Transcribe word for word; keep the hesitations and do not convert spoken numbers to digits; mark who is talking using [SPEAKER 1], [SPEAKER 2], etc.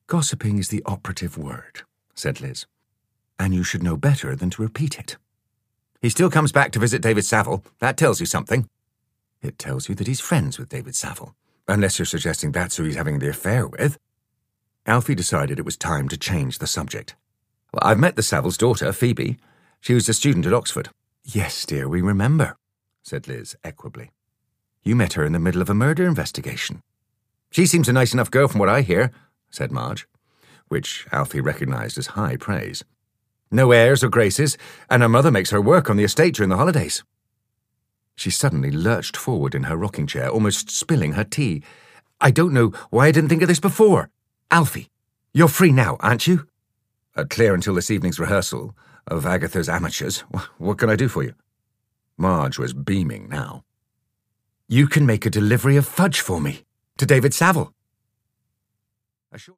[SPEAKER 1] Gossiping is the operative word, said Liz, and you should know better than to repeat it. He still comes back to visit David Saville. That tells you something. It tells you that he's friends with David Saville, unless you're suggesting that's who he's having the affair with. Alfie decided it was time to change the subject. Well, I've met the Savile's daughter, Phoebe. She was a student at Oxford. Yes, dear, we remember, said Liz equably. You met her in the middle of a murder investigation. She seems a nice enough girl from what I hear, said Marge, which Alfie recognised as high praise. No airs or graces, and her mother makes her work on the estate during the holidays. She suddenly lurched forward in her rocking chair, almost spilling her tea. I don't know why I didn't think of this before. Alfie, you're free now, aren't you? Uh, clear until this evening's rehearsal of Agatha's Amateurs. What can I do for you? Marge was beaming now. You can make a delivery of fudge for me, to David Saville. A short